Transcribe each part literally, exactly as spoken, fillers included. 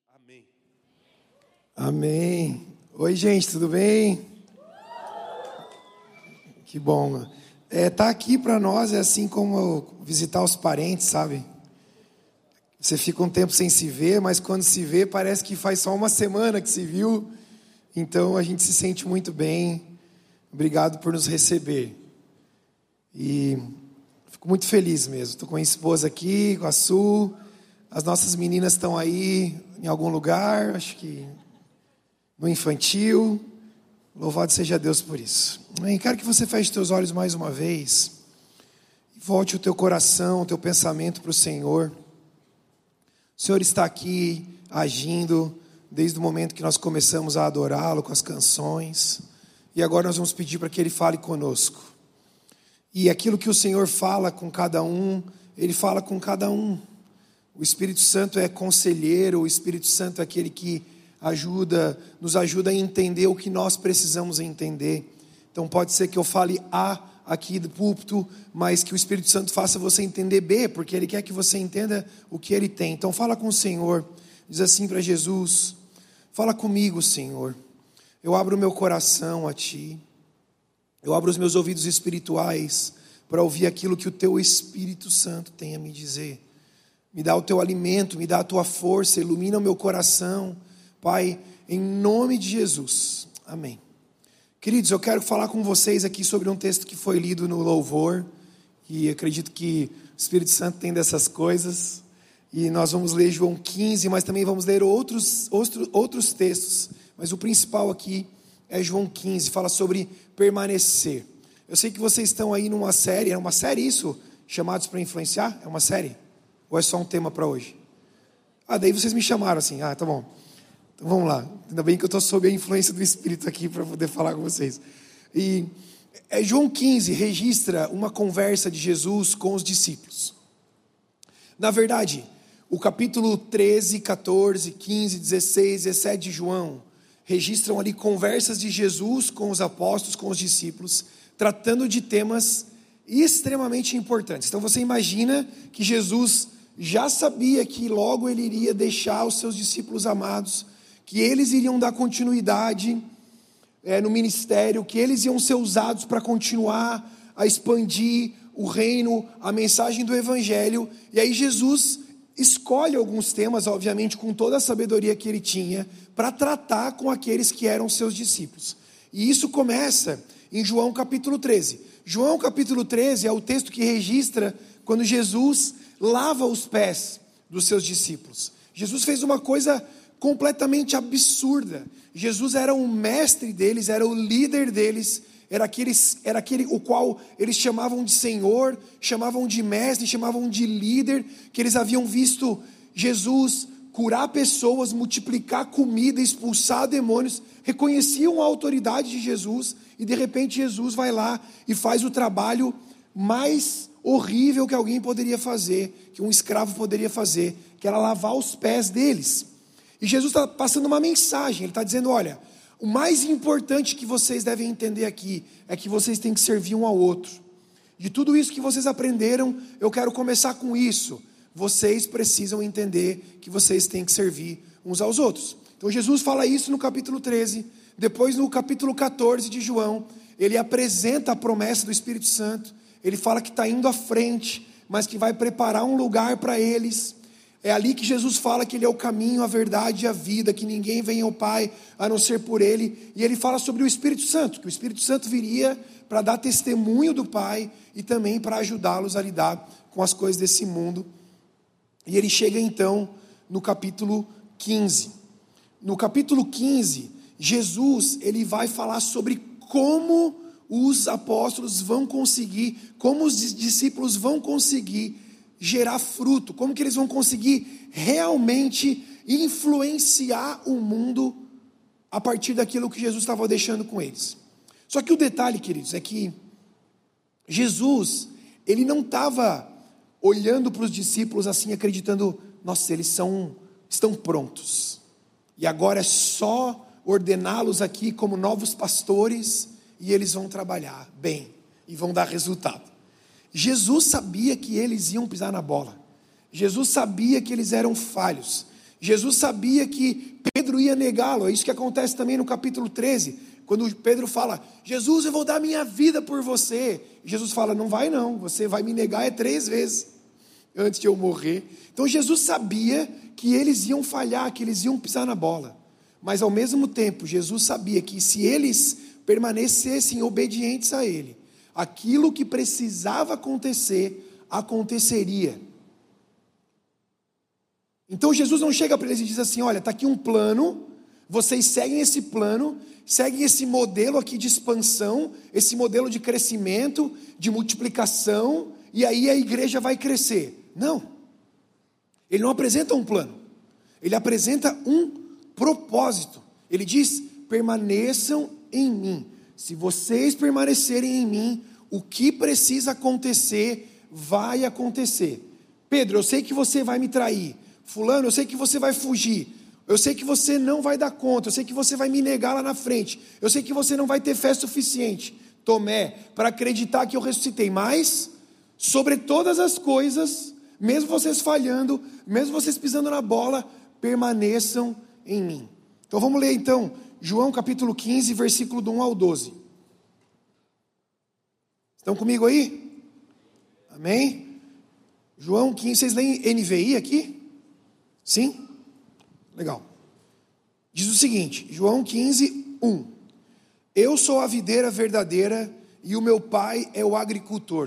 Amém. Amém. Oi, gente, tudo bem? Que bom. É, tá aqui para nós é assim como visitar os parentes, sabe? Você fica um tempo sem se ver, mas quando se vê parece que faz só uma semana que se viu. Então a gente se sente muito bem. Obrigado por nos receber. E fico muito feliz mesmo. Estou com a minha esposa aqui, com a Su. As nossas meninas estão aí em algum lugar, acho que no infantil. Louvado seja Deus por isso. Amém. Quero que você feche teus olhos mais uma vez. E volte o teu coração, o teu pensamento para o Senhor. O Senhor está aqui agindo desde o momento que nós começamos a adorá-lo com as canções. E agora nós vamos pedir para que Ele fale conosco. E aquilo que o Senhor fala com cada um, Ele fala com cada um. O Espírito Santo é conselheiro, o Espírito Santo é aquele que ajuda, nos ajuda a entender o que nós precisamos entender. Então pode ser que eu fale A aqui do púlpito, mas que o Espírito Santo faça você entender B, porque Ele quer que você entenda o que Ele tem. Então fala com o Senhor, diz assim para Jesus: fala comigo, Senhor. Eu abro o meu coração a Ti, eu abro os meus ouvidos espirituais para ouvir aquilo que o Teu Espírito Santo tem a me dizer. Me dá o Teu alimento, me dá a Tua força, ilumina o meu coração, Pai, em nome de Jesus, amém. Queridos, eu quero falar com vocês aqui sobre um texto que foi lido no louvor, e acredito que o Espírito Santo tem dessas coisas, e nós vamos ler João quinze, mas também vamos ler outros, outros, outros textos, mas o principal aqui é João quinze, fala sobre permanecer. Eu sei que vocês estão aí numa série, é uma série isso? Chamados para Influenciar? É uma série? Ou é só um tema para hoje? Ah, daí vocês me chamaram assim, ah, tá bom. Então vamos lá, ainda bem que eu estou sob a influência do Espírito aqui para poder falar com vocês. E é, João quinze registra uma conversa de Jesus com os discípulos. Na verdade, o capítulo treze, catorze, quinze, dezesseis, dezessete de João registram ali conversas de Jesus com os apóstolos, com os discípulos, tratando de temas extremamente importantes. Então você imagina que Jesus já sabia que logo Ele iria deixar os seus discípulos amados, que eles iriam dar continuidade é, no ministério, que eles iam ser usados para continuar a expandir o reino, a mensagem do Evangelho. E aí Jesus escolhe alguns temas, obviamente com toda a sabedoria que Ele tinha, para tratar com aqueles que eram seus discípulos. E isso começa em João capítulo treze. João capítulo treze é o texto que registra quando Jesus lava os pés dos seus discípulos. Jesus fez uma coisa completamente absurda. Jesus era o mestre deles, era o líder deles, era, aqueles, era aquele o qual eles chamavam de Senhor, chamavam de mestre, chamavam de líder, que eles haviam visto Jesus curar pessoas, multiplicar comida, expulsar demônios, reconheciam a autoridade de Jesus, e de repente Jesus vai lá e faz o trabalho mais horrível que alguém poderia fazer, que um escravo poderia fazer, que era lavar os pés deles. E Jesus está passando uma mensagem, Ele está dizendo: olha, o mais importante que vocês devem entender aqui, é que vocês têm que servir um ao outro. De tudo isso que vocês aprenderam, eu quero começar com isso. Vocês precisam entender que vocês têm que servir uns aos outros. Então Jesus fala isso no capítulo treze, depois no capítulo catorze de João, Ele apresenta a promessa do Espírito Santo. Ele fala que está indo à frente, mas que vai preparar um lugar para eles. É ali que Jesus fala que Ele é o caminho, a verdade e a vida, que ninguém vem ao Pai a não ser por Ele. E Ele fala sobre o Espírito Santo, que o Espírito Santo viria para dar testemunho do Pai e também para ajudá-los a lidar com as coisas desse mundo. E Ele chega então no capítulo quinze. No capítulo quinze, Jesus ele vai falar sobre como os apóstolos vão conseguir, como os discípulos vão conseguir gerar fruto, como que eles vão conseguir realmente influenciar o mundo a partir daquilo que Jesus estava deixando com eles. Só que o detalhe, queridos, é que Jesus, ele não estava olhando para os discípulos assim, acreditando: nossa, eles são, estão prontos, e agora é só ordená-los aqui como novos pastores, e eles vão trabalhar bem, e vão dar resultado. Jesus sabia que eles iam pisar na bola. Jesus sabia que eles eram falhos. Jesus sabia que Pedro ia negá-lo. É isso que acontece também no capítulo treze, quando Pedro fala: Jesus, eu vou dar minha vida por você. Jesus fala: não vai não, você vai me negar é três vezes antes de eu morrer. Então Jesus sabia que eles iam falhar, que eles iam pisar na bola. Mas ao mesmo tempo, Jesus sabia que se eles permanecessem obedientes a Ele, aquilo que precisava acontecer, aconteceria. Então Jesus não chega para eles e diz assim: olha, está aqui um plano, vocês seguem esse plano, seguem esse modelo aqui de expansão, esse modelo de crescimento, de multiplicação, e aí a igreja vai crescer. Não, ele não apresenta um plano, ele apresenta um propósito. Ele diz: permaneçam em mim. Se vocês permanecerem em mim, o que precisa acontecer, vai acontecer. Pedro, eu sei que você vai me trair. Fulano, eu sei que você vai fugir. Eu sei que você não vai dar conta. Eu sei que você vai me negar lá na frente. Eu sei que você não vai ter fé suficiente, Tomé, para acreditar que eu ressuscitei. Mas, sobre todas as coisas, mesmo vocês falhando, mesmo vocês pisando na bola, permaneçam em mim. Então vamos ler então João capítulo quinze, versículo do um ao doze. Estão comigo aí? Amém? João quinze, vocês leem N V I aqui? Sim? Legal. Diz o seguinte, João quinze, um. Eu sou a videira verdadeira e o meu pai é o agricultor.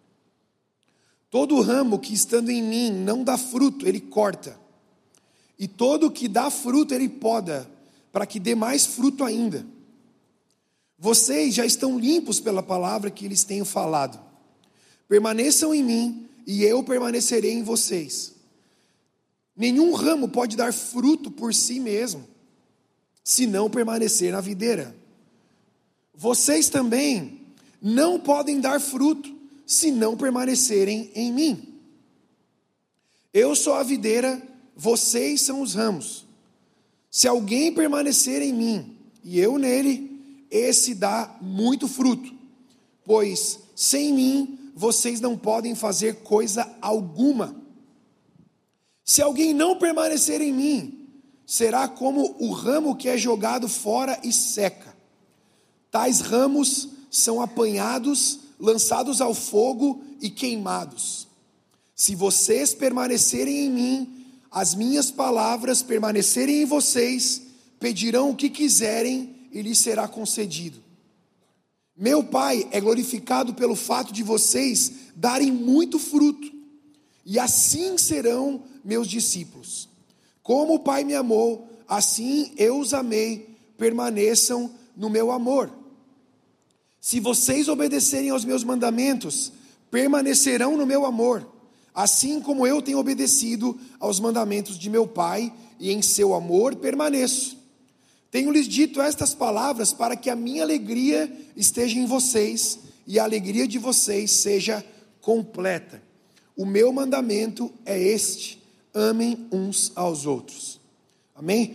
Todo ramo que estando em mim não dá fruto, ele corta. E todo que dá fruto, ele poda, para que dê mais fruto ainda. Vocês já estão limpos pela palavra que lhes tenho falado. Permaneçam em mim e eu permanecerei em vocês. Nenhum ramo pode dar fruto por si mesmo, se não permanecer na videira. Vocês também não podem dar fruto, se não permanecerem em mim. Eu sou a videira, vocês são os ramos. Se alguém permanecer em mim, e eu nele, esse dá muito fruto. Pois sem mim, vocês não podem fazer coisa alguma. Se alguém não permanecer em mim, será como o ramo que é jogado fora e seca. Tais ramos são apanhados, lançados ao fogo e queimados. Se vocês permanecerem em mim, as minhas palavras permanecerem em vocês, pedirão o que quiserem e lhes será concedido. Meu Pai é glorificado pelo fato de vocês darem muito fruto, e assim serão meus discípulos. Como o Pai me amou, assim eu os amei, permaneçam no meu amor. Se vocês obedecerem aos meus mandamentos, permanecerão no meu amor, assim como eu tenho obedecido aos mandamentos de meu Pai, e em seu amor permaneço. Tenho-lhes dito estas palavras para que a minha alegria esteja em vocês, e a alegria de vocês seja completa. O meu mandamento é este: amem uns aos outros. Amém?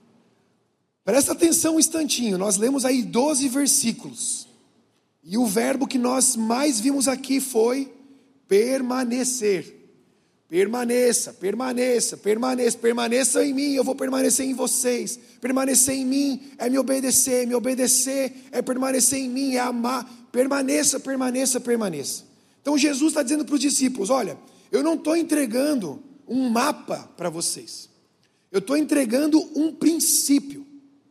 Presta atenção um instantinho, nós lemos aí doze versículos, e o verbo que nós mais vimos aqui foi permanecer. Permaneça, permaneça, permaneça, permaneça em mim, eu vou permanecer em vocês. Permanecer em mim é me obedecer, me obedecer é permanecer em mim, é amar. Permaneça, permaneça, permaneça. Então Jesus está dizendo para os discípulos: olha, eu não estou entregando um mapa para vocês, eu estou entregando um princípio,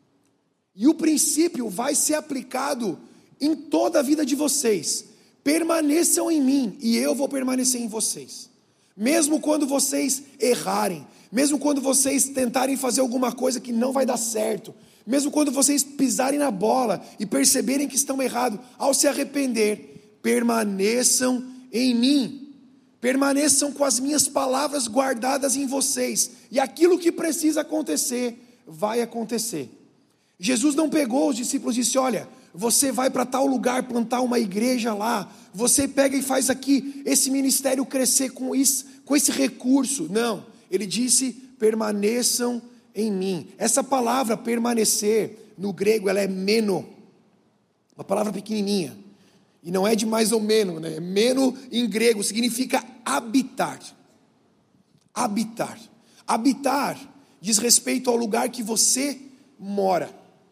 e o princípio vai ser aplicado em toda a vida de vocês. Permaneçam em mim e eu vou permanecer em vocês. Mesmo quando vocês errarem, mesmo quando vocês tentarem fazer alguma coisa que não vai dar certo, mesmo quando vocês pisarem na bola e perceberem que estão errados, ao se arrepender, permaneçam em mim, permaneçam com as minhas palavras guardadas em vocês, e aquilo que precisa acontecer, vai acontecer. Jesus não pegou os discípulos e disse: olha, você vai para tal lugar plantar uma igreja lá, você pega e faz aqui esse ministério crescer com, isso, com esse recurso. Não, ele disse: permaneçam em mim. Essa palavra permanecer, no grego, ela é meno, uma palavra pequenininha, e não é de mais ou menos, né? Meno em grego significa habitar. Habitar. Habitar diz respeito ao lugar que você mora.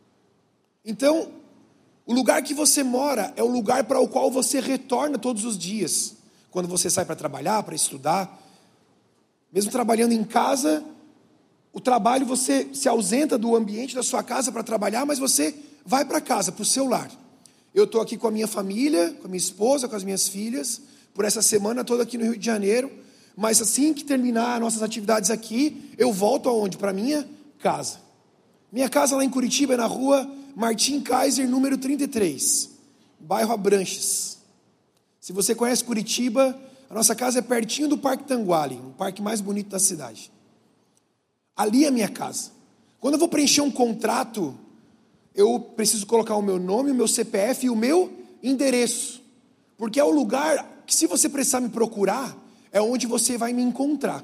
Então, o lugar que você mora é o lugar para o qual você retorna todos os dias. Quando você sai para trabalhar, para estudar. Mesmo trabalhando em casa, o trabalho você se ausenta do ambiente da sua casa para trabalhar, mas você vai para casa, para o seu lar. Eu estou aqui com a minha família, com a minha esposa, com as minhas filhas, por essa semana toda aqui no Rio de Janeiro. Mas assim que terminar nossas atividades aqui, eu volto aonde? Para minha casa. Minha casa lá em Curitiba é na rua Martim Kaiser, número trinta e três, bairro Abranches. Se você conhece Curitiba, a nossa casa é pertinho do Parque Tanguali, o parque mais bonito da cidade. Ali é a minha casa. Quando eu vou preencher um contrato, eu preciso colocar o meu nome, o meu C P F e o meu endereço. Porque é o lugar que, se você precisar me procurar, é onde você vai me encontrar.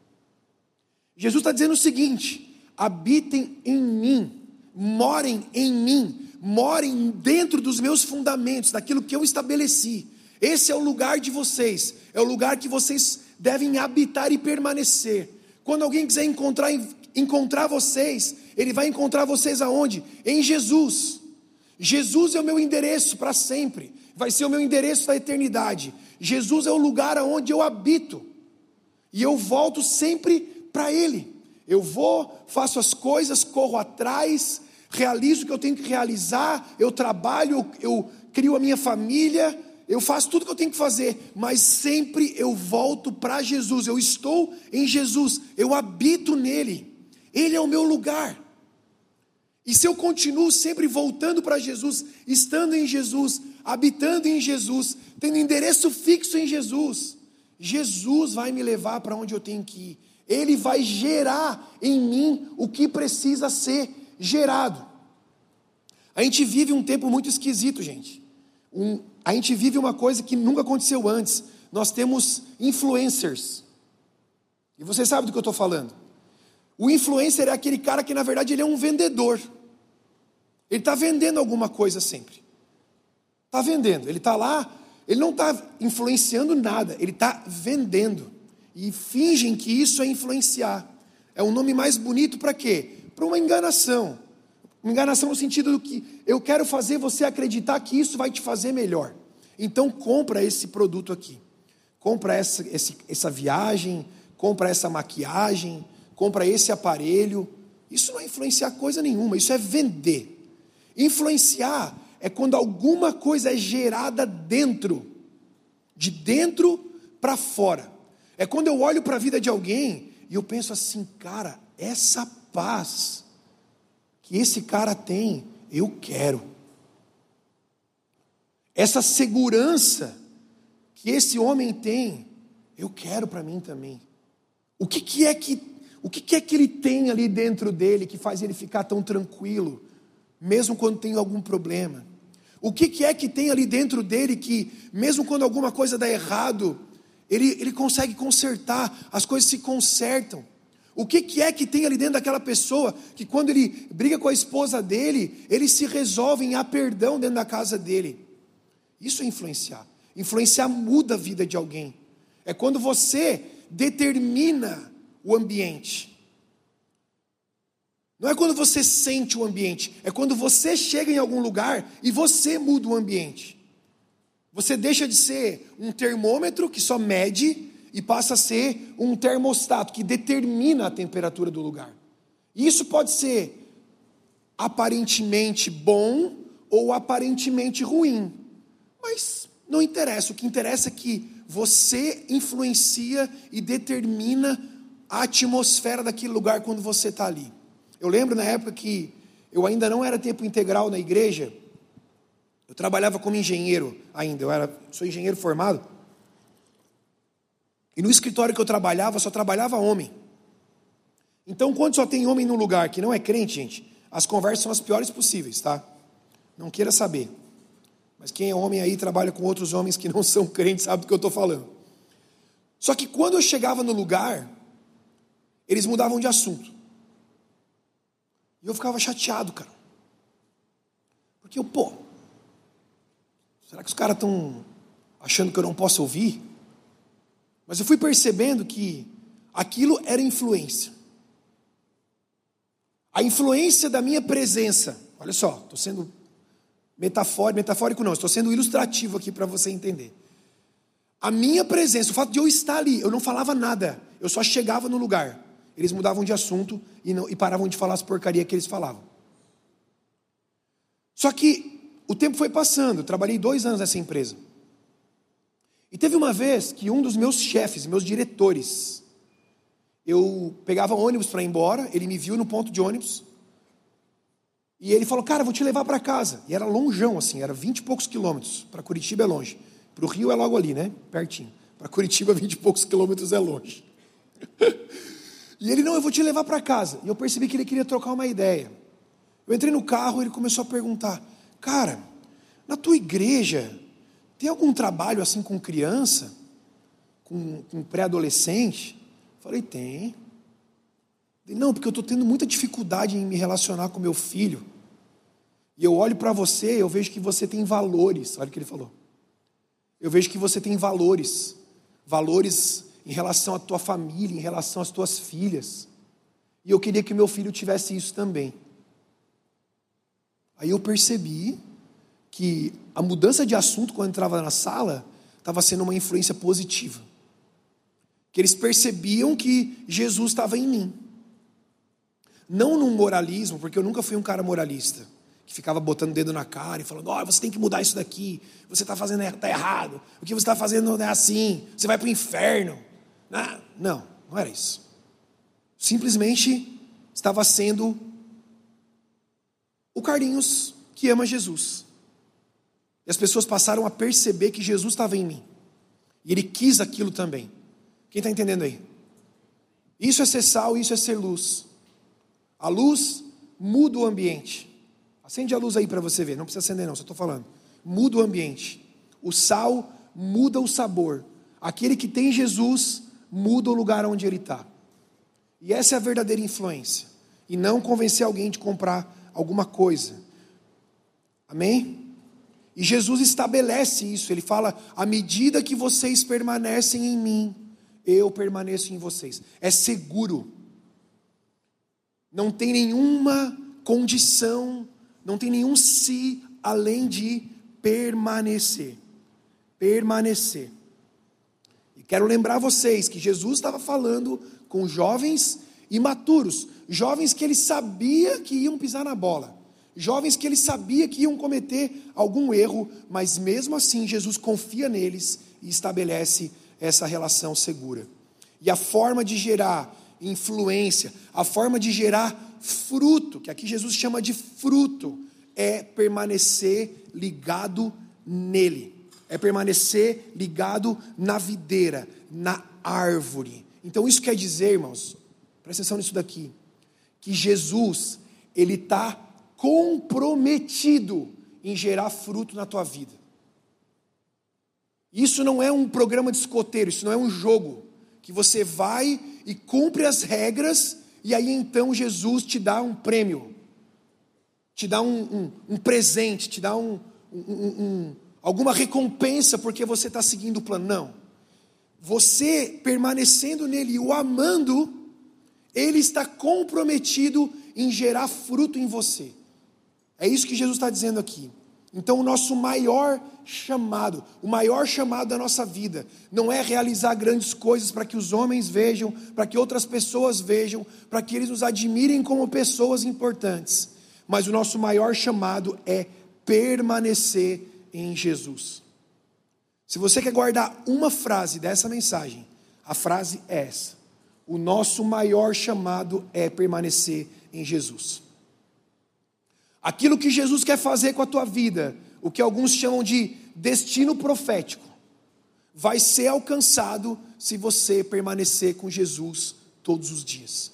Jesus está dizendo o seguinte: habitem em mim, morem em mim, morem dentro dos meus fundamentos, daquilo que eu estabeleci. Esse é o lugar de vocês, é o lugar que vocês devem habitar e permanecer. Quando alguém quiser encontrar, encontrar vocês, ele vai encontrar vocês aonde? Em Jesus. Jesus é o meu endereço para sempre, vai ser o meu endereço da eternidade. Jesus é o lugar aonde eu habito, e eu volto sempre para Ele. Eu vou, faço as coisas, corro atrás, realizo o que eu tenho que realizar, eu trabalho, eu, eu crio a minha família, eu faço tudo o que eu tenho que fazer, mas sempre eu volto para Jesus. Eu estou em Jesus, eu habito nele, Ele é o meu lugar. E se eu continuo sempre voltando para Jesus, estando em Jesus, habitando em Jesus, tendo endereço fixo em Jesus, Jesus vai me levar para onde eu tenho que ir. Ele vai gerar em mim o que precisa ser gerado. A gente vive um tempo muito esquisito, gente. Um, a gente vive uma coisa que nunca aconteceu antes. Nós temos influencers. E você sabe do que eu estou falando. O influencer é aquele cara que, na verdade, ele é um vendedor. Ele está vendendo alguma coisa sempre. Está vendendo. Ele está lá, ele não está influenciando nada. Ele está vendendo. E fingem que isso é influenciar. É um nome mais bonito para quê? Para uma enganação. Uma enganação no sentido do que eu quero fazer você acreditar que isso vai te fazer melhor. Então compra esse produto aqui. Compra essa, esse, essa viagem, compra essa maquiagem, compra esse aparelho. Isso não é influenciar coisa nenhuma, isso é vender. Influenciar é quando alguma coisa é gerada dentro, de dentro para fora. É quando eu olho para a vida de alguém e eu penso assim, cara, essa paz que esse cara tem, eu quero. Essa segurança que esse homem tem, eu quero para mim também. O que, que é que, o que, que é que ele tem ali dentro dele que faz ele ficar tão tranquilo, mesmo quando tem algum problema? O que, que é que tem ali dentro dele que, mesmo quando alguma coisa dá errado, ele, ele consegue consertar, as coisas se consertam? O que, que é que tem ali dentro daquela pessoa que, quando ele briga com a esposa dele, ele se resolve em há perdão dentro da casa dele? Isso é influenciar. Influenciar muda a vida de alguém. É quando você determina o ambiente. Não é quando você sente o ambiente, é quando você chega em algum lugar e você muda o ambiente. Você deixa de ser um termômetro que só mede e passa a ser um termostato que determina a temperatura do lugar. Isso pode ser aparentemente bom ou aparentemente ruim, mas não interessa. O que interessa é que você influencia e determina a atmosfera daquele lugar quando você está ali. Eu lembro na época que eu ainda não era tempo integral na igreja, eu trabalhava como engenheiro ainda, eu era, sou engenheiro formado. E no escritório que eu trabalhava, só trabalhava homem. Então, quando só tem homem no lugar que não é crente, gente, as conversas são as piores possíveis, tá? Não queira saber. Mas quem é homem aí trabalha com outros homens que não são crentes, sabe do que eu estou falando. Só que quando eu chegava no lugar, eles mudavam de assunto. E eu ficava chateado, cara. Porque eu, pô, será que os caras estão achando que eu não posso ouvir? Mas eu fui percebendo que aquilo era influência. A influência da minha presença, olha só, estou sendo metafórico, metafórico não, estou sendo ilustrativo aqui para você entender. A minha presença, o fato de eu estar ali, eu não falava nada, eu só chegava no lugar. Eles mudavam de assunto e, não, e paravam de falar as porcarias que eles falavam. Só que o tempo foi passando, eu trabalhei dois anos nessa empresa. E teve uma vez que um dos meus chefes, meus diretores, eu pegava ônibus para ir embora, ele me viu no ponto de ônibus, e ele falou, cara, vou te levar para casa. E era longeão, assim, era vinte e poucos quilômetros, para Curitiba é longe. Para o Rio é logo ali, né, pertinho. Para Curitiba, vinte e poucos quilômetros é longe. E ele, não, eu vou te levar para casa. E eu percebi que ele queria trocar uma ideia. Eu entrei no carro, ele começou a perguntar, cara, na tua igreja, tem algum trabalho assim com criança? Com, com pré-adolescente? Falei, tem. Não, porque eu estou tendo muita dificuldade em me relacionar com meu filho. E eu olho para você, eu vejo que você tem valores. Olha o que ele falou. Eu vejo que você tem valores. Valores em relação à tua família, em relação às tuas filhas. E eu queria que meu filho tivesse isso também. Aí eu percebi que a mudança de assunto quando eu entrava na sala estava sendo uma influência positiva. Que eles percebiam que Jesus estava em mim. Não num moralismo, porque eu nunca fui um cara moralista, que ficava botando o dedo na cara e falando, ó, oh, você tem que mudar isso daqui, você está fazendo, está errado, o que você está fazendo não é assim, você vai para o inferno. Não, não era isso. Simplesmente estava sendo o Carlinhos que ama Jesus. E as pessoas passaram a perceber que Jesus estava em mim. E ele quis aquilo também. Quem está entendendo aí? Isso é ser sal, isso é ser luz. A luz muda o ambiente. Acende a luz aí para você ver. Não precisa acender não, só estou falando. Muda o ambiente. O sal muda o sabor. Aquele que tem Jesus muda o lugar onde ele está. E essa é a verdadeira influência. E não convencer alguém de comprar alguma coisa. Amém? E Jesus estabelece isso. Ele fala, à medida que vocês permanecem em mim, eu permaneço em vocês. É seguro. Não tem nenhuma condição, não tem nenhum se além de permanecer. Permanecer. E quero lembrar vocês que Jesus estava falando com jovens imaturos, jovens que ele sabia que iam pisar na bola, jovens que ele sabia que iam cometer algum erro, mas mesmo assim Jesus confia neles e estabelece essa relação segura. E a forma de gerar influência, a forma de gerar fruto, que aqui Jesus chama de fruto, é permanecer ligado nele, é permanecer ligado na videira, na árvore. Então isso quer dizer, irmãos, presta atenção nisso daqui, que Jesus, ele está comprometido em gerar fruto na tua vida. Isso não é um programa de escoteiro, isso não é um jogo, que você vai e cumpre as regras, e aí então Jesus te dá um prêmio, te dá um, um, um presente, te dá um, um, um, alguma recompensa, porque você está seguindo o plano. Não. Você permanecendo nele e o amando, ele está comprometido em gerar fruto em você. É isso que Jesus está dizendo aqui. Então o nosso maior chamado, o maior chamado da nossa vida, não é realizar grandes coisas para que os homens vejam, para que outras pessoas vejam, para que eles nos admirem como pessoas importantes. Mas o nosso maior chamado é permanecer em Jesus. Se você quer guardar uma frase dessa mensagem, a frase é essa: o nosso maior chamado é permanecer em Jesus. Aquilo que Jesus quer fazer com a tua vida, o que alguns chamam de destino profético, vai ser alcançado se você permanecer com Jesus todos os dias.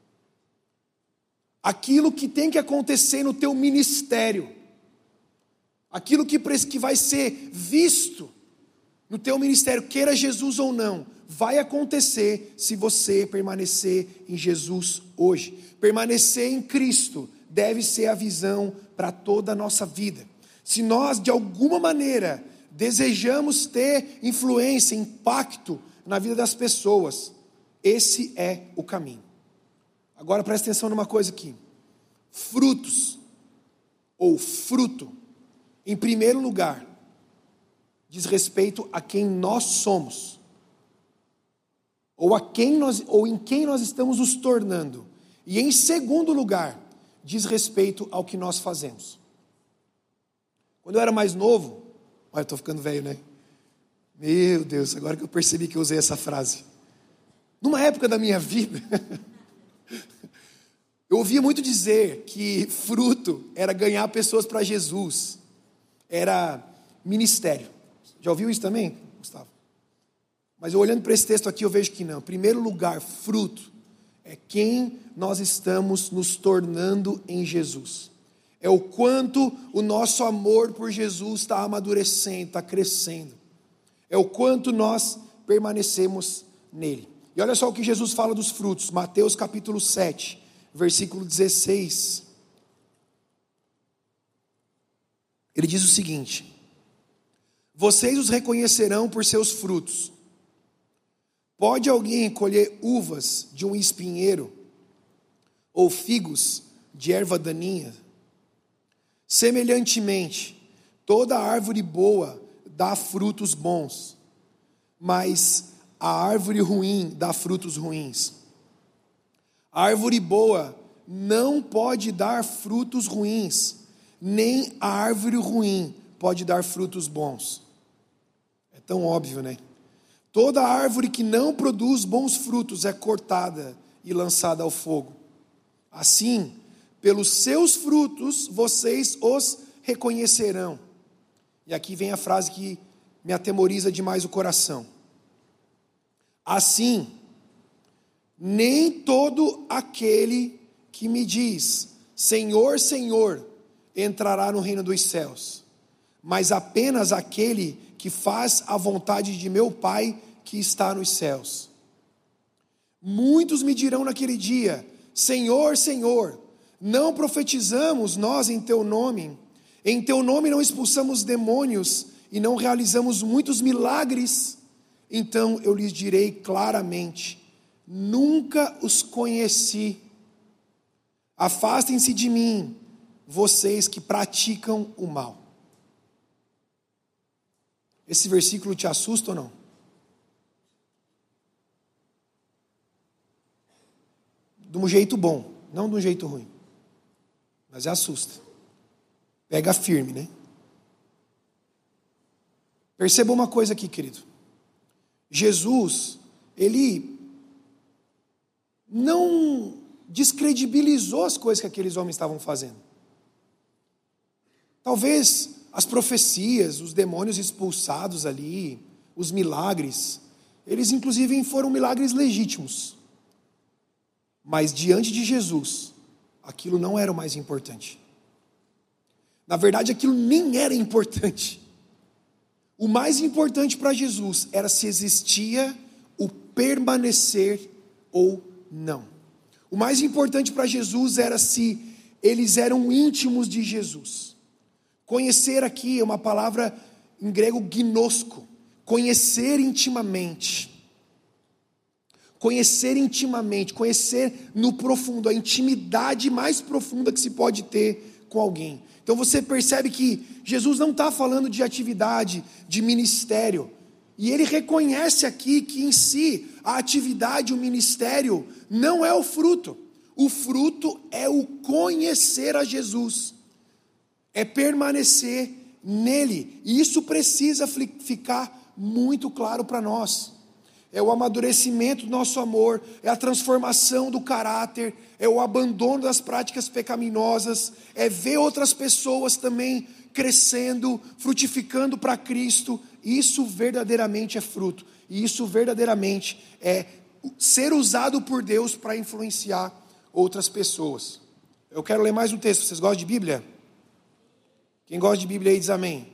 Aquilo que tem que acontecer no teu ministério, aquilo que, que vai ser visto no teu ministério, queira Jesus ou não, vai acontecer se você permanecer em Jesus hoje. Permanecer em Cristo deve ser a visão para toda a nossa vida. Se nós, de alguma maneira, desejamos ter influência, impacto na vida das pessoas, esse é o caminho. Agora presta atenção numa coisa aqui. Frutos, ou fruto, em primeiro lugar, diz respeito a quem nós somos, ou a quem nós, ou em quem nós estamos nos tornando. E em segundo lugar, diz respeito ao que nós fazemos. Quando eu era mais novo, olha, eu estou ficando velho, né? Meu Deus, agora que eu percebi que eu usei essa frase. Numa época da minha vida, eu ouvia muito dizer que fruto era ganhar pessoas para Jesus, era ministério. Já ouviu isso também, Gustavo? Mas eu olhando para esse texto aqui, eu vejo que não. Em primeiro lugar, fruto é quem nós estamos nos tornando em Jesus. É o quanto o nosso amor por Jesus está amadurecendo, está crescendo. É o quanto nós permanecemos nele. E olha só o que Jesus fala dos frutos. Mateus capítulo sete, versículo dezesseis. Ele diz o seguinte: vocês os reconhecerão por seus frutos. Pode alguém colher uvas de um espinheiro, ou figos de erva daninha? Semelhantemente, toda árvore boa dá frutos bons, mas a árvore ruim dá frutos ruins. A árvore boa não pode dar frutos ruins, nem a árvore ruim pode dar frutos bons. É tão óbvio, né? Toda árvore que não produz bons frutos é cortada e lançada ao fogo. Assim, pelos seus frutos vocês os reconhecerão. E aqui vem a frase que me atemoriza demais o coração. Assim, nem todo aquele que me diz, Senhor, Senhor, entrará no reino dos céus, mas apenas aquele que faz a vontade de meu Pai que está nos céus. Muitos me dirão naquele dia, Senhor, Senhor, não profetizamos nós em teu nome, em teu nome não expulsamos demônios e não realizamos muitos milagres? Então eu lhes direi claramente, nunca os conheci. Afastem-se de mim, vocês que praticam o mal. Esse versículo te assusta ou não? De um jeito bom, não de um jeito ruim. Mas assusta. Pega firme, né? Perceba uma coisa aqui, querido. Jesus, ele não descredibilizou as coisas que aqueles homens estavam fazendo. Talvez as profecias, os demônios expulsados ali, os milagres, eles inclusive foram milagres legítimos. Mas diante de Jesus, aquilo não era o mais importante. Na verdade, aquilo nem era importante. O mais importante para Jesus era se existia o permanecer ou não. O mais importante para Jesus era se eles eram íntimos de Jesus. Conhecer aqui é uma palavra em grego gnosko, conhecer intimamente. Conhecer intimamente, conhecer no profundo, a intimidade mais profunda que se pode ter com alguém. Então você percebe que Jesus não está falando de atividade, de ministério. E ele reconhece aqui que em si, a atividade, o ministério, não é o fruto. O fruto é o conhecer a Jesus. É permanecer nele. E isso precisa ficar muito claro para nós. É o amadurecimento do nosso amor, é a transformação do caráter, é o abandono das práticas pecaminosas, é ver outras pessoas também crescendo, frutificando para Cristo. Isso verdadeiramente é fruto, e isso verdadeiramente é ser usado por Deus para influenciar outras pessoas. Eu quero ler mais um texto. Vocês gostam de Bíblia? Quem gosta de Bíblia aí diz amém.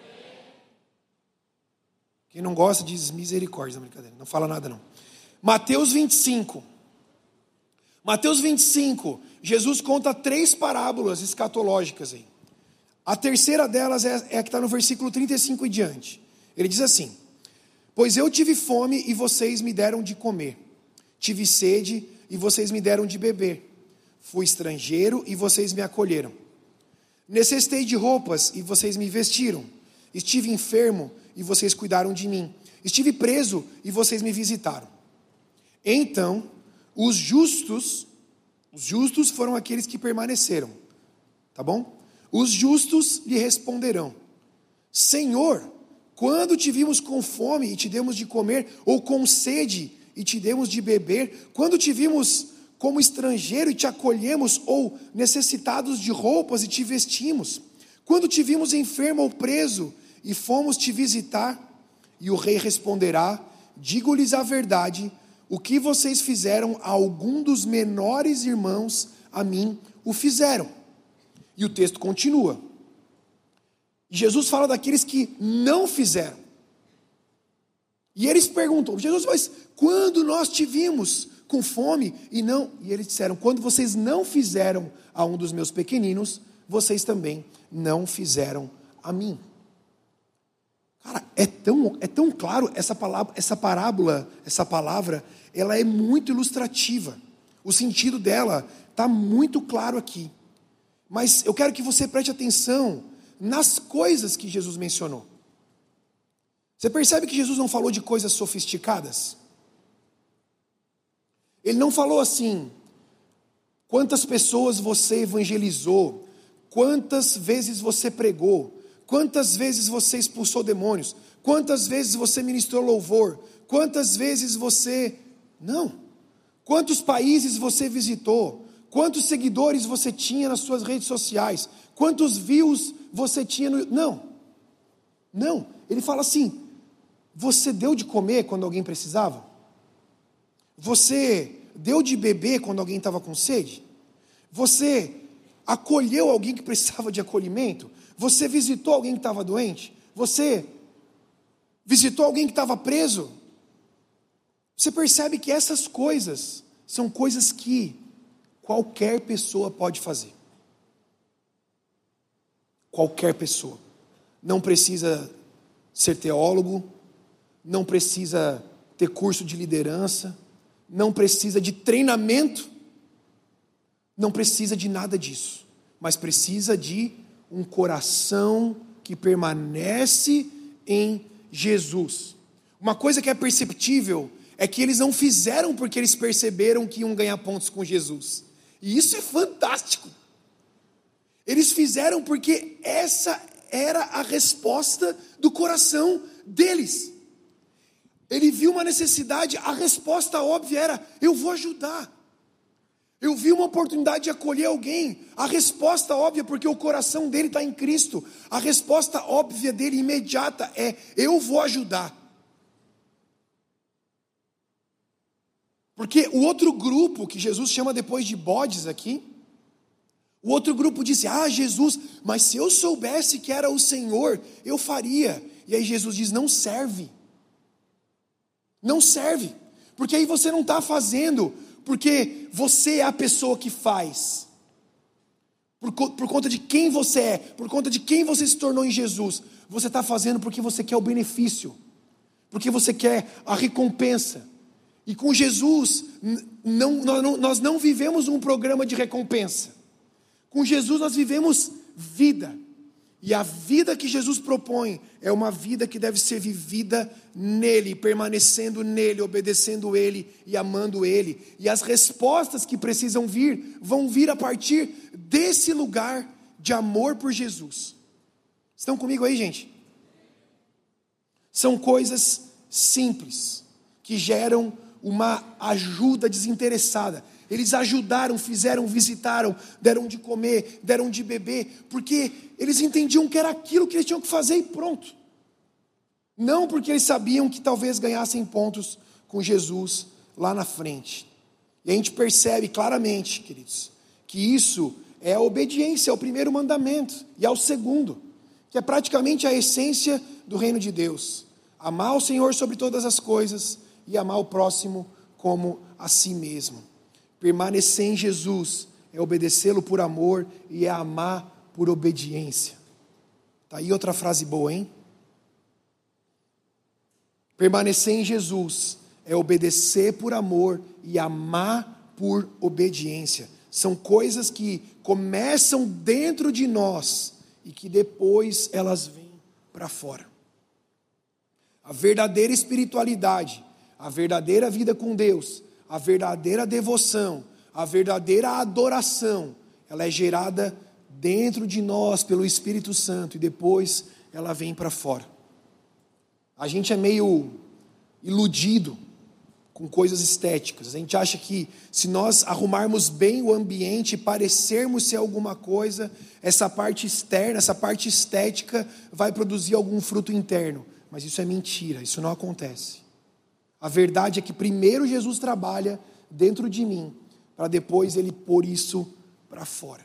Quem não gosta diz misericórdia, não, brincadeira, não fala nada não. Mateus vinte e cinco. Mateus vinte e cinco, Jesus conta três parábolas escatológicas aí. A terceira delas é, é a que está no versículo trinta e cinco e diante. Ele diz assim: pois eu tive fome e vocês me deram de comer. Tive sede e vocês me deram de beber. Fui estrangeiro e vocês me acolheram. Necessitei de roupas e vocês me vestiram. Estive enfermo e vocês cuidaram de mim. Estive preso e vocês me visitaram. Então, os justos, os justos foram aqueles que permaneceram, tá bom? Os justos lhe responderão: Senhor, quando te vimos com fome e te demos de comer, ou com sede e te demos de beber? Quando te vimos como estrangeiro e te acolhemos, ou necessitados de roupas e te vestimos? Quando te vimos enfermo ou preso e fomos te visitar? E o rei responderá: digo-lhes a verdade, o que vocês fizeram a algum dos menores irmãos, a mim o fizeram. E o texto continua. Jesus fala daqueles que não fizeram. E eles perguntam: Jesus, mas quando nós te vimos com fome e não... E eles disseram: quando vocês não fizeram a um dos meus pequeninos, vocês também não fizeram a mim. Cara, é tão, é tão claro, essa palavra, essa parábola, essa palavra, ela é muito ilustrativa. O sentido dela está muito claro aqui. Mas eu quero que você preste atenção nas coisas que Jesus mencionou. Você percebe que Jesus não falou de coisas sofisticadas? Ele não falou assim: quantas pessoas você evangelizou, quantas vezes você pregou, quantas vezes você expulsou demônios, quantas vezes você ministrou louvor, quantas vezes você... Não. Quantos países você visitou, quantos seguidores você tinha nas suas redes sociais, quantos views você tinha no... Não. Não. Ele fala assim: você deu de comer quando alguém precisava? Você deu de beber quando alguém estava com sede? Você acolheu alguém que precisava de acolhimento? Você visitou alguém que estava doente? Você visitou alguém que estava preso? Você percebe que essas coisas são coisas que qualquer pessoa pode fazer. Qualquer pessoa. Não precisa ser teólogo, não precisa ter curso de liderança, não precisa de treinamento, não precisa de nada disso, mas precisa de um coração que permanece em Jesus. Uma coisa que é perceptível é que eles não fizeram porque eles perceberam que iam ganhar pontos com Jesus. E isso é fantástico. Eles fizeram porque essa era a resposta do coração deles. Ele viu uma necessidade, a resposta óbvia era: eu vou ajudar. Eu vi uma oportunidade de acolher alguém. A resposta óbvia, porque o coração dele está em Cristo, a resposta óbvia dele, imediata, é: eu vou ajudar. Porque o outro grupo, que Jesus chama depois de bodes aqui, o outro grupo disse: ah, Jesus, mas se eu soubesse que era o Senhor, eu faria. E aí Jesus diz: não serve. Não serve. Porque aí você não está fazendo porque você é a pessoa que faz. Por, por conta de quem você é, por conta de quem você se tornou em Jesus. Você está fazendo porque você quer o benefício, porque você quer a recompensa. E com Jesus, não, não, nós não vivemos um programa de recompensa. Com Jesus nós vivemos vida. E a vida que Jesus propõe é uma vida que deve ser vivida nele, permanecendo nele, obedecendo ele e amando ele. E as respostas que precisam vir, vão vir a partir desse lugar de amor por Jesus. Estão comigo aí, gente? São coisas simples, que geram uma ajuda desinteressada. Eles ajudaram, fizeram, visitaram, deram de comer, deram de beber, porque eles entendiam que era aquilo que eles tinham que fazer e pronto. Não porque eles sabiam que talvez ganhassem pontos com Jesus lá na frente. E a gente percebe claramente, queridos, que isso é a obediência ao primeiro mandamento e ao segundo, que é praticamente a essência do reino de Deus. Amar o Senhor sobre todas as coisas e amar o próximo como a si mesmo. Permanecer em Jesus é obedecê-lo por amor e é amar por obediência. Tá aí outra frase boa, hein? Permanecer em Jesus é obedecer por amor e amar por obediência. São coisas que começam dentro de nós e que depois elas vêm para fora. A verdadeira espiritualidade, a verdadeira vida com Deus, a verdadeira devoção, a verdadeira adoração, ela é gerada dentro de nós pelo Espírito Santo e depois ela vem para fora. A gente é meio iludido com coisas estéticas. A gente acha que se nós arrumarmos bem o ambiente e parecermos ser alguma coisa, essa parte externa, essa parte estética vai produzir algum fruto interno. Mas isso é mentira, isso não acontece. A verdade é que primeiro Jesus trabalha dentro de mim, para depois Ele pôr isso para fora.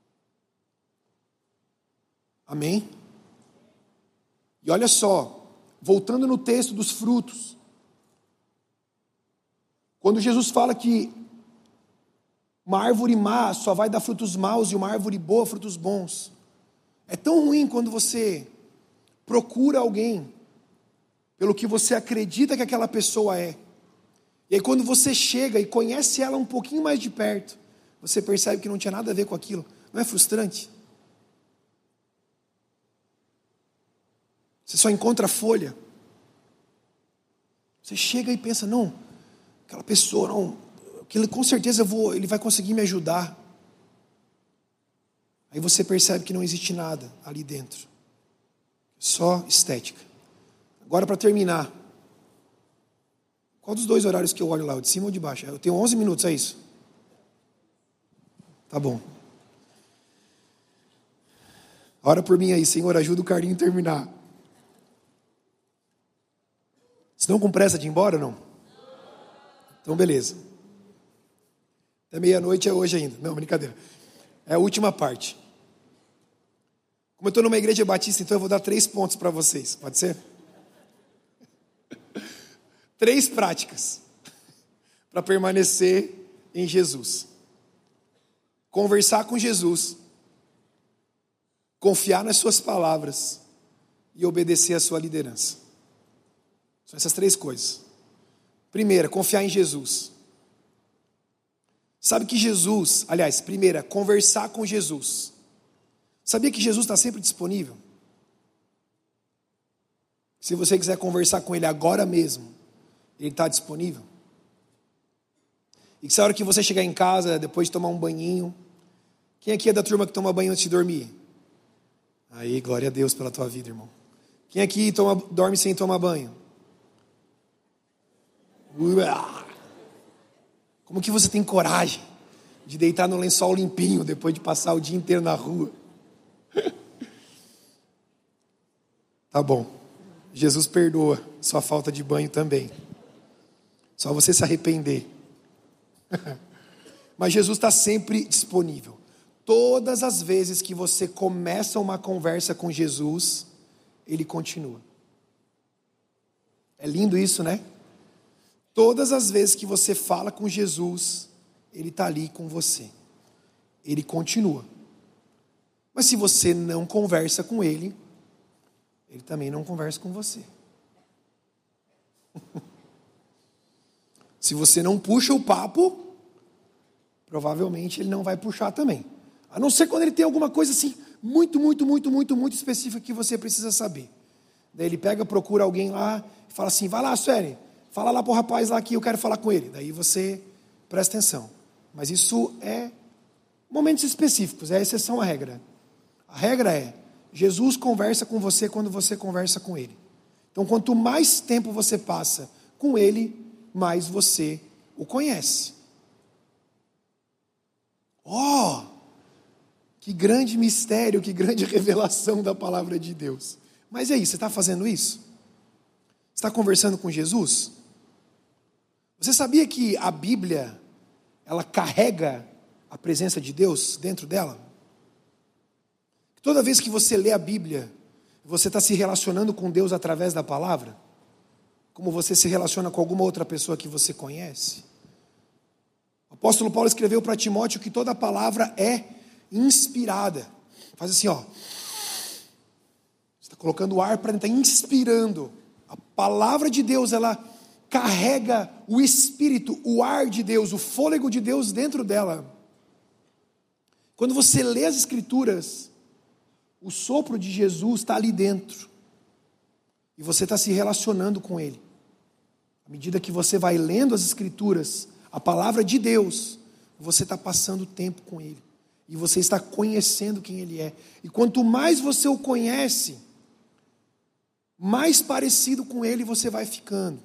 Amém? E olha só, voltando no texto dos frutos, quando Jesus fala que uma árvore má só vai dar frutos maus e uma árvore boa frutos bons, é tão ruim quando você procura alguém pelo que você acredita que aquela pessoa é. E aí quando você chega e conhece ela um pouquinho mais de perto, você percebe que não tinha nada a ver com aquilo. Não é frustrante? Você só encontra folha. Você chega e pensa, não, aquela pessoa, não, aquele, com certeza eu vou, ele vai conseguir me ajudar. Aí você percebe que não existe nada ali dentro. Só estética. Agora para terminar. Qual dos dois horários que eu olho lá? O de cima ou de baixo? Eu tenho onze minutos, é isso? Tá bom. Ora por mim aí, Senhor, ajuda o Carlinho a terminar. Estão com pressa de ir embora ou não? Então beleza. Até meia-noite é hoje ainda. Não, brincadeira. É a última parte. Como eu estou numa igreja batista, então eu vou dar três pontos para vocês. Pode ser? Três práticas para permanecer em Jesus. Conversar com Jesus, confiar nas suas palavras e obedecer à sua liderança. São essas três coisas. Primeira, confiar em Jesus. Sabe que Jesus, aliás, primeira, conversar com Jesus. Sabia que Jesus está sempre disponível? Se você quiser conversar com Ele agora mesmo, Ele está disponível. E que se a hora que você chegar em casa, depois de tomar um banhinho, quem aqui é da turma que toma banho antes de dormir? Aí, glória a Deus pela tua vida, irmão. Quem aqui toma, dorme sem tomar banho? Como que você tem coragem de deitar no lençol limpinho depois de passar o dia inteiro na rua? Tá bom. Jesus perdoa sua falta de banho também. Só você se arrepender. Mas Jesus está sempre disponível. Todas as vezes que você começa uma conversa com Jesus, Ele continua. É lindo isso, né? Todas as vezes que você fala com Jesus, Ele está ali com você. Ele continua. Mas se você não conversa com Ele, Ele também não conversa com você. Se você não puxa o papo, provavelmente Ele não vai puxar também. A não ser quando Ele tem alguma coisa assim, muito, muito, muito, muito, muito específica que você precisa saber. Daí Ele pega, procura alguém lá, e fala assim, vai lá, Sueli, fala lá para o rapaz lá que eu quero falar com ele. Daí você presta atenção. Mas isso é momentos específicos, é a exceção à regra. A regra é, Jesus conversa com você quando você conversa com Ele. Então, quanto mais tempo você passa com Ele, mais você o conhece. Oh, que grande mistério, que grande revelação da palavra de Deus. Mas e aí, você está fazendo isso? Você está conversando com Jesus? Você sabia que a Bíblia, ela carrega a presença de Deus dentro dela? Toda vez que você lê a Bíblia, você está se relacionando com Deus através da palavra? Como você se relaciona com alguma outra pessoa que você conhece? O apóstolo Paulo escreveu para Timóteo que toda palavra é inspirada. Faz assim, ó. Você está colocando o ar para dentro, está inspirando. A palavra de Deus, ela carrega o Espírito, o ar de Deus, o fôlego de Deus dentro dela. Quando você lê as Escrituras, o sopro de Jesus está ali dentro. E você está se relacionando com Ele. À medida que você vai lendo as Escrituras, a palavra de Deus, você está passando tempo com Ele. E você está conhecendo quem Ele é. E quanto mais você o conhece, mais parecido com Ele você vai ficando.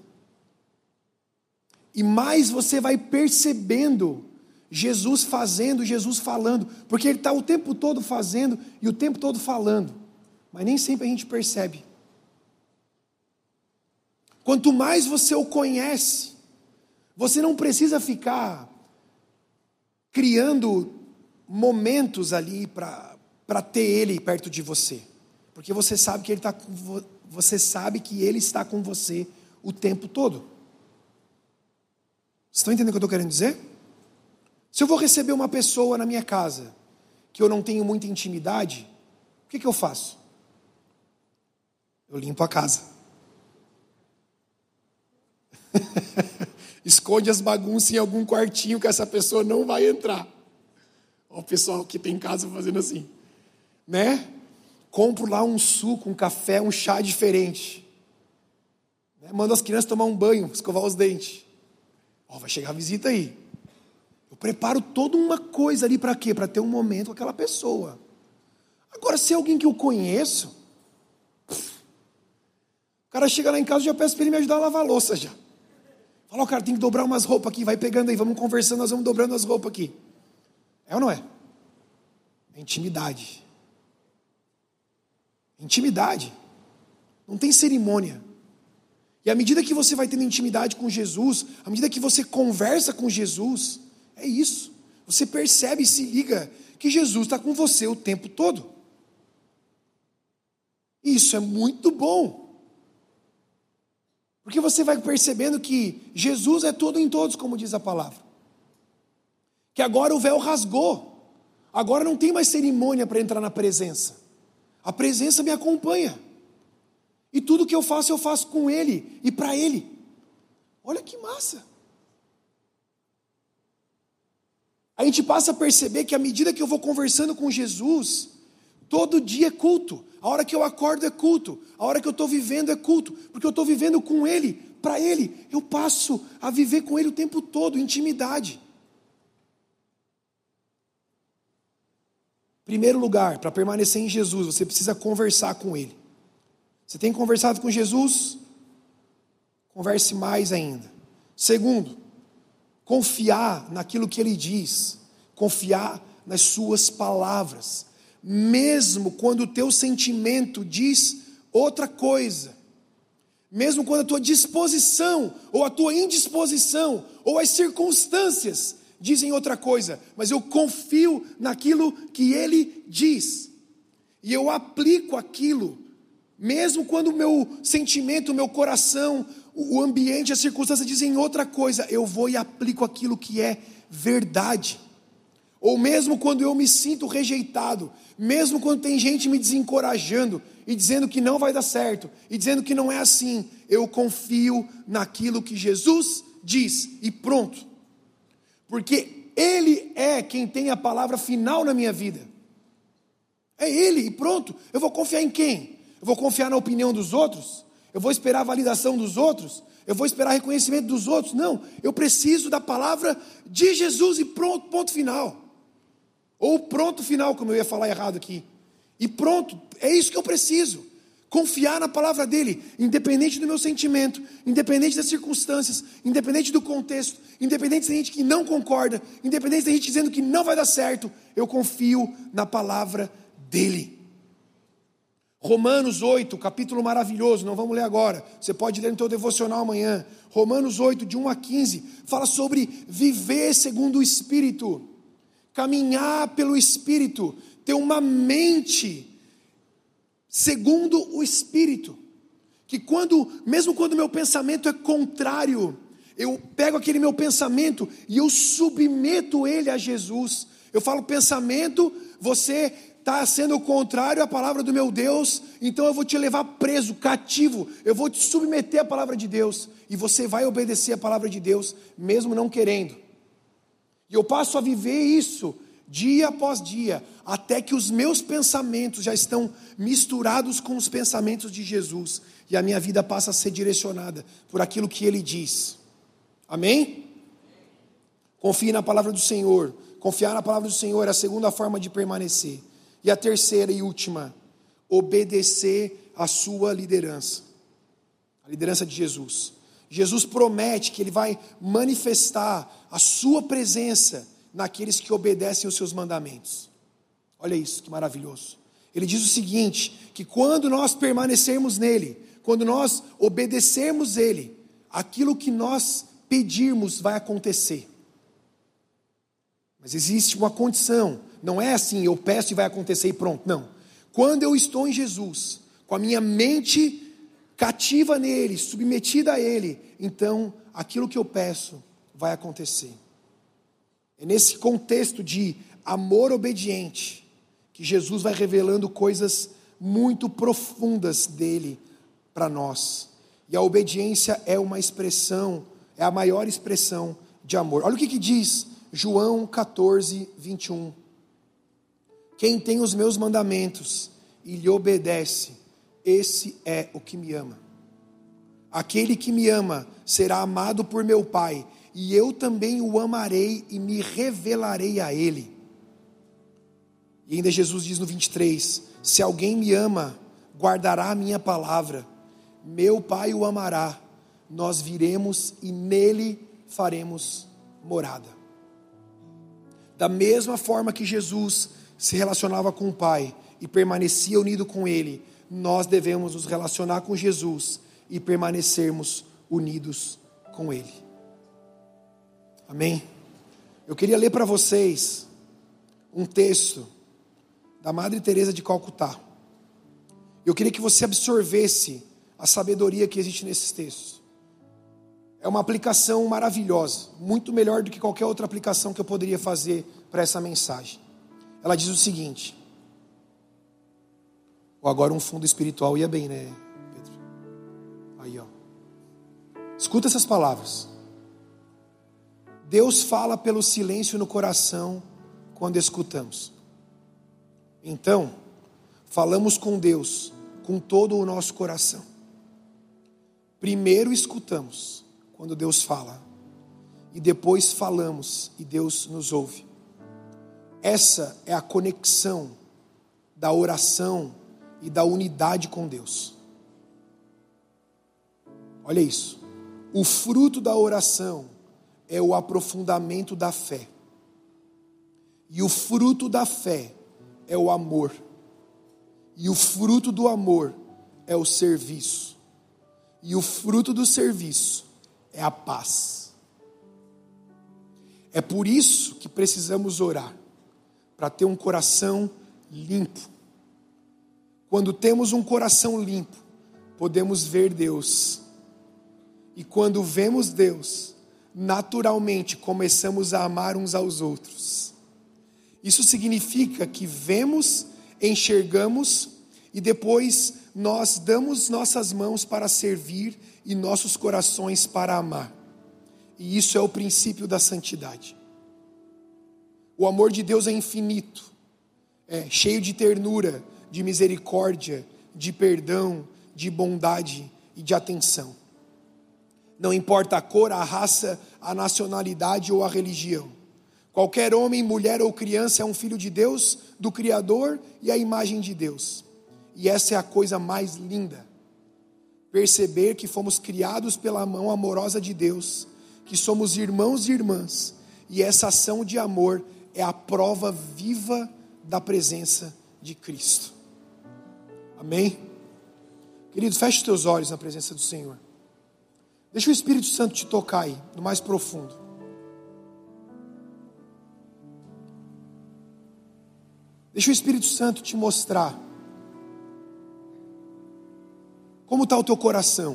E mais você vai percebendo Jesus fazendo, Jesus falando. Porque Ele está o tempo todo fazendo e o tempo todo falando. Mas nem sempre a gente percebe. Quanto mais você o conhece, você não precisa ficar criando momentos ali para ter Ele perto de você. Porque você sabe que Ele está com vo, você sabe que Ele está com você o tempo todo. Vocês estão entendendo o que eu estou querendo dizer? Se eu vou receber uma pessoa na minha casa que eu não tenho muita intimidade, o que, que eu faço? Eu limpo a casa. Esconde as bagunças em algum quartinho que essa pessoa não vai entrar. Olha o pessoal que tem casa fazendo assim, né? Compro lá um suco, um café, um chá diferente, né? Mando as crianças tomar um banho, escovar os dentes. Ó, vai chegar a visita aí. Eu preparo toda uma coisa ali para quê? Para ter um momento com aquela pessoa. Agora, se é alguém que eu conheço, pff, o cara chega lá em casa e já peço para ele me ajudar a lavar a louça já. Fala, ó, cara, tem que dobrar umas roupas aqui, vai pegando aí, vamos conversando, nós vamos dobrando as roupas aqui. É ou não é? É intimidade. Intimidade. Não tem cerimônia. E à medida que você vai tendo intimidade com Jesus, à medida que você conversa com Jesus, é isso. Você percebe e se liga que Jesus está com você o tempo todo. Isso é muito bom. Porque você vai percebendo que Jesus é todo em todos, como diz a palavra. Que agora o véu rasgou. Agora não tem mais cerimônia para entrar na presença. A presença me acompanha. E tudo que eu faço, eu faço com Ele e para Ele. Olha que massa. A gente passa a perceber que à medida que eu vou conversando com Jesus, todo dia é culto. A hora que eu acordo é culto. A hora que eu estou vivendo é culto. Porque eu estou vivendo com Ele, para Ele. Eu passo a viver com Ele o tempo todo, intimidade. Primeiro lugar, para permanecer em Jesus, você precisa conversar com Ele. Você tem conversado com Jesus? Converse mais ainda. Segundo, confiar naquilo que Ele diz. Confiar nas suas palavras. Mesmo quando o teu sentimento diz outra coisa. Mesmo quando a tua disposição, ou a tua indisposição, ou as circunstâncias dizem outra coisa, mas eu confio naquilo que Ele diz, e eu aplico aquilo, mesmo quando o meu sentimento, o meu coração, o ambiente, as circunstâncias dizem outra coisa, eu vou e aplico aquilo que é verdade. Ou mesmo quando eu me sinto rejeitado, mesmo quando tem gente me desencorajando, e dizendo que não vai dar certo, e dizendo que não é assim, eu confio naquilo que Jesus diz, e pronto. Porque Ele é quem tem a palavra final na minha vida. É Ele, e pronto. Eu vou confiar em quem? Eu vou confiar na opinião dos outros? Eu vou esperar a validação dos outros? Eu vou esperar reconhecimento dos outros? Não, eu preciso da palavra de Jesus e pronto, ponto final. Ou pronto final, como eu ia falar errado aqui. E pronto, é isso que eu preciso. Confiar na palavra dele, independente do meu sentimento, independente das circunstâncias, independente do contexto, independente da gente que não concorda, independente da gente dizendo que não vai dar certo, eu confio na palavra dele. Romanos oito, capítulo maravilhoso, não vamos ler agora, você pode ler no teu devocional amanhã. Romanos oito, de um a quinze, fala sobre viver segundo o Espírito, caminhar pelo Espírito, ter uma mente segundo o Espírito, que quando, mesmo quando meu pensamento é contrário, eu pego aquele meu pensamento e eu submeto ele a Jesus. Eu falo, pensamento, você está sendo o contrário à palavra do meu Deus, então eu vou te levar preso, cativo, eu vou te submeter à palavra de Deus, e você vai obedecer a palavra de Deus, mesmo não querendo. E eu passo a viver isso dia após dia, até que os meus pensamentos já estão misturados com os pensamentos de Jesus, e a minha vida passa a ser direcionada por aquilo que Ele diz. Amém? Confie na palavra do Senhor. Confiar na palavra do Senhor é a segunda forma de permanecer. E a terceira e última, obedecer a sua liderança. A liderança de Jesus. Jesus promete que Ele vai manifestar a sua presença naqueles que obedecem os seus mandamentos. Olha isso, que maravilhoso. Ele diz o seguinte, que quando nós permanecermos nele, quando nós obedecermos Ele, aquilo que nós pedirmos vai acontecer. Mas existe uma condição, não é assim, eu peço e vai acontecer e pronto, não. Quando eu estou em Jesus, com a minha mente cativa nele, submetida a Ele, então aquilo que eu peço vai acontecer. É nesse contexto de amor obediente que Jesus vai revelando coisas muito profundas dele para nós. E a obediência é uma expressão, é a maior expressão de amor. Olha o que, que diz João catorze, vinte e um. Quem tem os meus mandamentos e lhe obedece, esse é o que me ama. Aquele que me ama será amado por meu Pai, e eu também o amarei e me revelarei a ele. E ainda Jesus diz no vinte e três, se alguém me ama, guardará a minha palavra, meu Pai o amará, nós viremos e nele faremos morada. Da mesma forma que Jesus se relacionava com o Pai e permanecia unido com Ele, nós devemos nos relacionar com Jesus e permanecermos unidos com Ele. Amém? Eu queria ler para vocês um texto da Madre Teresa de Calcutá. Eu queria que você absorvesse a sabedoria que existe nesses textos. É uma aplicação maravilhosa, muito melhor do que qualquer outra aplicação que eu poderia fazer para essa mensagem. Ela diz o seguinte, ou agora um fundo espiritual ia bem, né, Pedro? Aí, ó. Escuta essas palavras. Deus fala pelo silêncio no coração quando escutamos. Então, falamos com Deus com todo o nosso coração. Primeiro escutamos quando Deus fala, e depois falamos e Deus nos ouve. Essa é a conexão da oração e da unidade com Deus. Olha isso. O fruto da oração é o aprofundamento da fé. E o fruto da fé é o amor. E o fruto do amor é o serviço. E o fruto do serviço é a paz. É por isso que precisamos orar, para ter um coração limpo. Quando temos um coração limpo, podemos ver Deus. E quando vemos Deus, naturalmente começamos a amar uns aos outros. Isso significa que vemos, enxergamos e depois nós damos nossas mãos para servir e nossos corações para amar. E isso é o princípio da santidade. O amor de Deus é infinito, é cheio de ternura, de misericórdia, de perdão, de bondade e de atenção. Não importa a cor, a raça, a nacionalidade ou a religião. Qualquer homem, mulher ou criança é um filho de Deus, do Criador e a imagem de Deus. E essa é a coisa mais linda. Perceber que fomos criados pela mão amorosa de Deus, que somos irmãos e irmãs, e essa ação de amor é a prova viva da presença de Cristo. Amém? Queridos, feche os teus olhos na presença do Senhor. Deixa o Espírito Santo te tocar aí, no mais profundo. Deixa o Espírito Santo te mostrar como está o teu coração.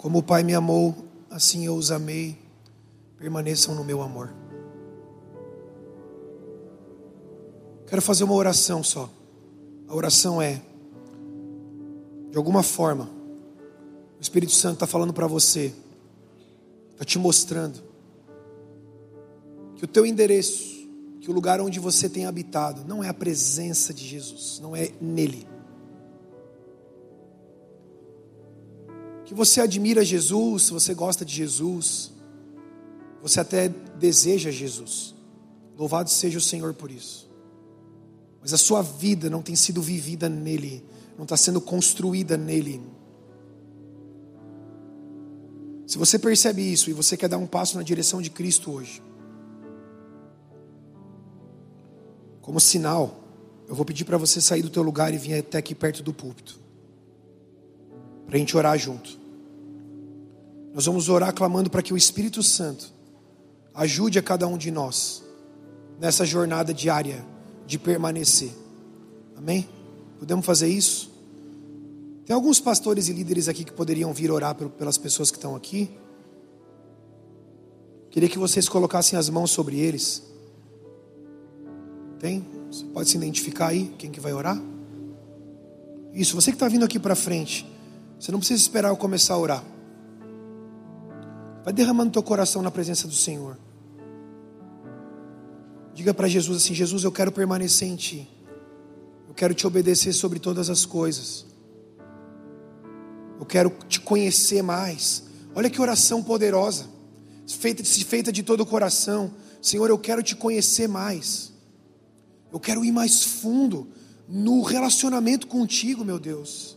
Como o Pai me amou, assim eu os amei. Permaneçam no meu amor. Quero fazer uma oração só. A oração é, de alguma forma, o Espírito Santo está falando para você, está te mostrando que o teu endereço, que o lugar onde você tem habitado, não é a presença de Jesus, não é nele. Que você admira Jesus, você gosta de Jesus, você até deseja Jesus. Louvado seja o Senhor por isso. Mas a sua vida não tem sido vivida nele, não está sendo construída nele. Se você percebe isso e você quer dar um passo na direção de Cristo hoje, como sinal, eu vou pedir para você sair do teu lugar e vir até aqui perto do púlpito, para a gente orar junto. Nós vamos orar clamando para que o Espírito Santo ajude a cada um de nós nessa jornada diária de permanecer. Amém? Podemos fazer isso? Tem alguns pastores e líderes aqui que poderiam vir orar pelas pessoas que estão aqui. Queria que vocês colocassem as mãos sobre eles. Tem? Você pode se identificar aí, quem que vai orar? Isso, você que está vindo aqui para frente, você não precisa esperar eu começar a orar. Vai derramando teu coração na presença do Senhor. Diga para Jesus assim: Jesus, eu quero permanecer em Ti. Eu quero Te obedecer sobre todas as coisas. Eu quero Te conhecer mais. Olha que oração poderosa, feita, feita de todo o coração. Senhor, eu quero Te conhecer mais. Eu quero ir mais fundo no relacionamento contigo, meu Deus.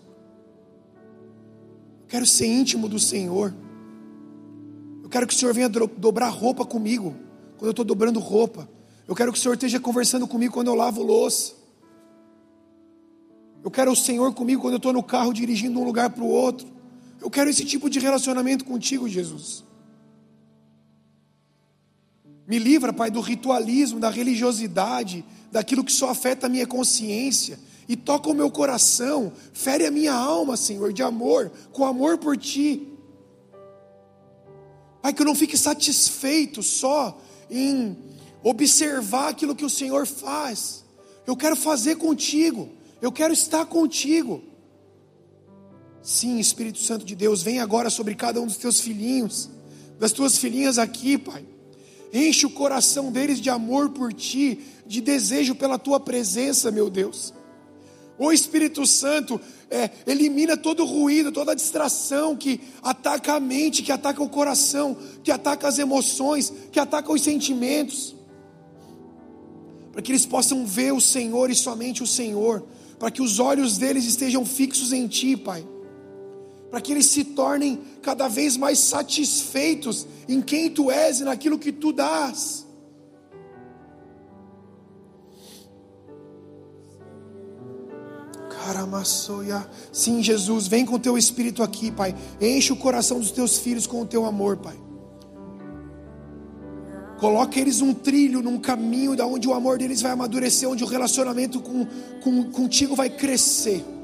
Eu quero ser íntimo do Senhor. Eu quero que o Senhor venha dobrar roupa comigo quando eu estou dobrando roupa. Eu quero que o Senhor esteja conversando comigo quando eu lavo louça. Eu quero o Senhor comigo quando eu estou no carro dirigindo de um lugar para o outro. Eu quero esse tipo de relacionamento contigo, Jesus. Me livra, Pai, do ritualismo, da religiosidade, daquilo que só afeta a minha consciência e toca o meu coração, fere a minha alma, Senhor, de amor, com amor por Ti. Pai, que eu não fique satisfeito só em observar aquilo que o Senhor faz. Eu quero fazer contigo, eu quero estar contigo. Sim, Espírito Santo de Deus, vem agora sobre cada um dos teus filhinhos, das tuas filhinhas aqui, Pai. Enche o coração deles de amor por Ti, de desejo pela Tua presença, meu Deus. Ô Espírito Santo, é, elimina todo o ruído, toda a distração que ataca a mente, que ataca o coração, que ataca as emoções, que ataca os sentimentos. Para que eles possam ver o Senhor e somente o Senhor. Para que os olhos deles estejam fixos em Ti, Pai. Para que eles se tornem cada vez mais satisfeitos em quem Tu és e naquilo que Tu dás. Sim, Jesus, vem com o Teu Espírito aqui, Pai. Enche o coração dos Teus filhos com o Teu amor, Pai. Coloca eles num trilho, num caminho da onde o amor deles vai amadurecer, onde o relacionamento com, com, contigo vai crescer.